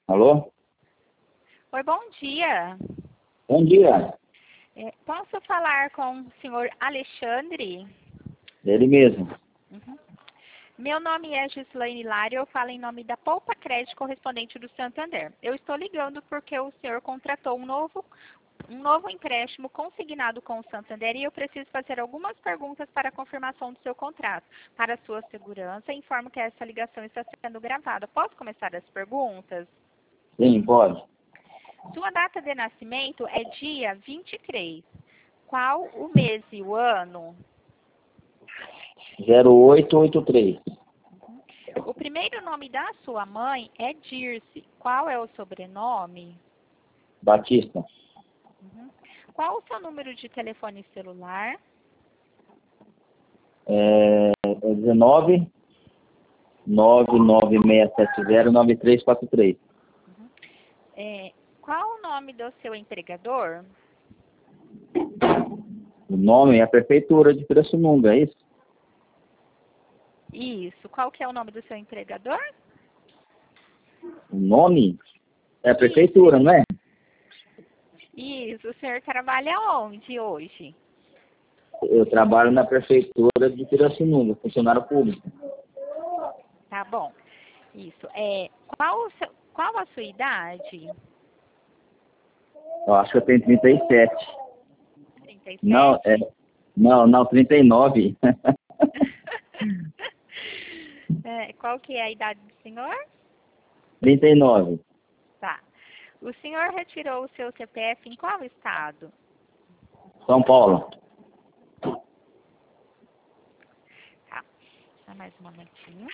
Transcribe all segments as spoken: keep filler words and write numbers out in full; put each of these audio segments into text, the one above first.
Alô? Oi, bom dia. Bom dia. É, posso falar com o senhor Alexandre? Ele mesmo. Uhum. Meu nome é Gislaine Hilário, eu falo em nome da Poupa Crédito correspondente do Santander. Eu estou ligando porque o senhor contratou um novo, um novo empréstimo consignado com o Santander e eu preciso fazer algumas perguntas para a confirmação do seu contrato. Para sua segurança, informo que essa ligação está sendo gravada. Posso começar as perguntas? Sim, pode. Sua data de nascimento é dia vinte e três. Qual o mês e o ano? zero oito oito três. O primeiro nome da sua mãe é Dirce. Qual é o sobrenome? Batista. Uhum. Qual o seu número de telefone celular? É, é dezenove, nove nove seis sete zero, nove três quatro três. Uhum. É, qual o nome do seu empregador? O nome é a Prefeitura de Pirassununga, é isso? Isso. Qual que é o nome do seu empregador? O nome é a Prefeitura, não é? Isso. O senhor trabalha onde hoje? Eu trabalho na Prefeitura de Pirassununga, funcionário público. Tá bom. Isso. É, qual, o seu, qual a sua idade? Eu acho que eu tenho trinta e sete. trinta e sete? Não, é, não, não, trinta e nove. É, qual que é a idade do senhor? trinta e nove. Tá. O senhor retirou o seu C P F em qual estado? São Paulo. Tá. Só mais um momentinho.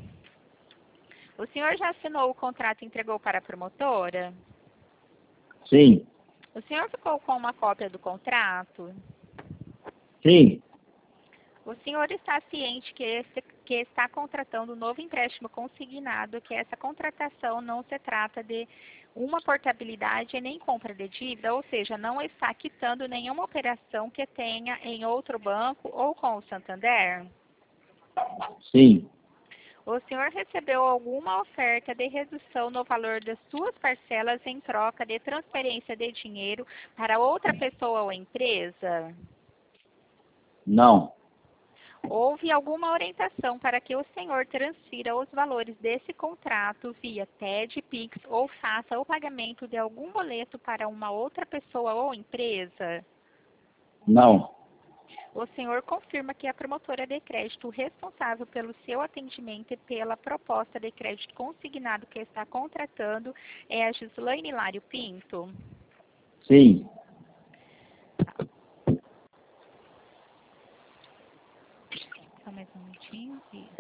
O senhor já assinou o contrato e entregou para a promotora? Sim, O senhor ficou com uma cópia do contrato? sim, O senhor está ciente que, esse, que está contratando um novo empréstimo consignado, que essa contratação não se trata de uma portabilidade e nem compra de dívida, ou seja, não está quitando nenhuma operação que tenha em outro banco ou com o Santander? sim. O senhor recebeu alguma oferta de redução no valor das suas parcelas em troca de transferência de dinheiro para outra pessoa ou empresa? Não, Houve alguma orientação para que o senhor transfira os valores desse contrato via T E D, Pix ou faça o pagamento de algum boleto para uma outra pessoa ou empresa? não, O senhor confirma que a promotora de crédito responsável pelo seu atendimento e pela proposta de crédito consignado que está contratando é a Gislaine Hilário Pinto? sim. Só mais um minutinho.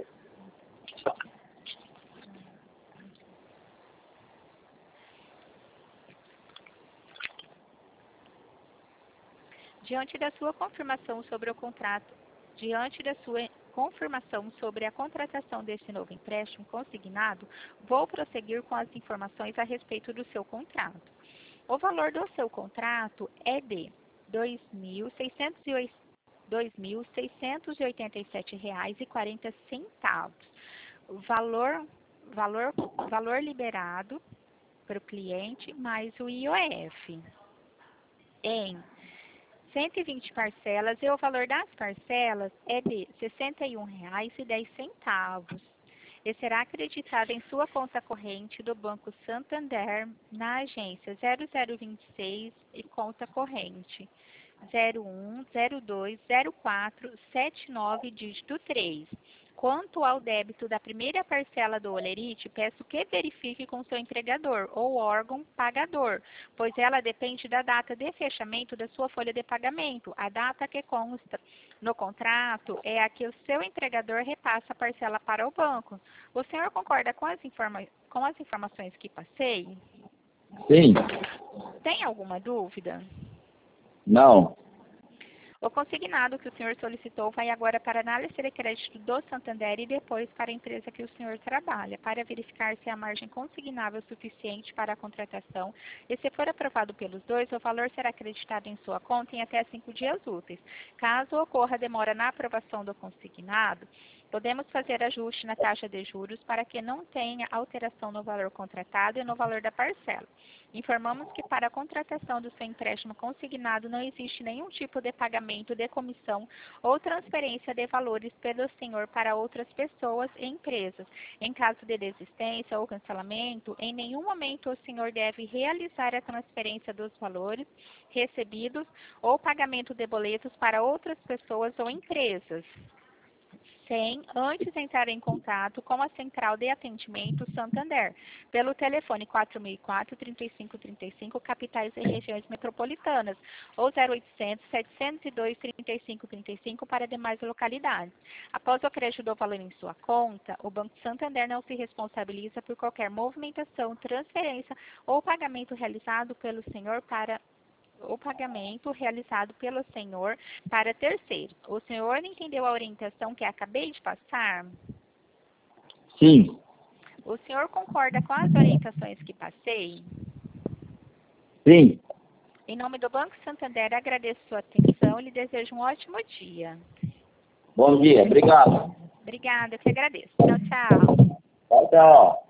Diante da sua confirmação sobre o contrato, diante da sua confirmação sobre a contratação desse novo empréstimo consignado, vou prosseguir com as informações a respeito do seu contrato. O valor do seu contrato é de dois mil seiscentos e oitenta e sete reais e quarenta centavos. Valor, valor, valor liberado para o cliente mais o I O F em cento e vinte parcelas e o valor das parcelas é de sessenta e um reais e dez centavos. E será acreditado em sua conta corrente do Banco Santander na agência zero zero vinte e seis e conta corrente zero um zero dois zero quatro sete nove dígito três. Quanto ao débito da primeira parcela do Olerite, peço que verifique com seu empregador ou órgão pagador, pois ela depende da data de fechamento da sua folha de pagamento. A data que consta no contrato é a que o seu empregador repassa a parcela para o banco. O senhor concorda com as, informa com as informações que passei? Sim. Tem alguma dúvida? Não. O consignado que o senhor solicitou vai agora para análise de crédito do Santander e depois para a empresa que o senhor trabalha, para verificar se a margem consignável é suficiente para a contratação e, se for aprovado pelos dois, o valor será acreditado em sua conta em até cinco dias úteis. Caso ocorra demora na aprovação do consignado, podemos fazer ajuste na taxa de juros para que não tenha alteração no valor contratado e no valor da parcela. Informamos que para a contratação do seu empréstimo consignado não existe nenhum tipo de pagamento de comissão ou transferência de valores pelo senhor para outras pessoas e empresas. Em caso de desistência ou cancelamento, em nenhum momento o senhor deve realizar a transferência dos valores recebidos ou pagamento de boletos para outras pessoas ou empresas, sem antes entrar em contato com a Central de Atendimento Santander, pelo telefone quatro mil e quatro, trinta e cinco trinta e cinco, capitais e regiões metropolitanas, ou zero oitocentos, setecentos e dois, trinta e cinco trinta e cinco para demais localidades. Após o crédito do valor em sua conta, o Banco Santander não se responsabiliza por qualquer movimentação, transferência ou pagamento realizado pelo senhor para o pagamento realizado pelo senhor para terceiro. O senhor entendeu a orientação que acabei de passar? Sim. O senhor concorda com as orientações que passei? Sim. Em nome do Banco Santander, agradeço sua atenção e lhe desejo um ótimo dia. Bom dia. Obrigado. Obrigada, eu que agradeço. Tchau, tchau. Tchau, tchau.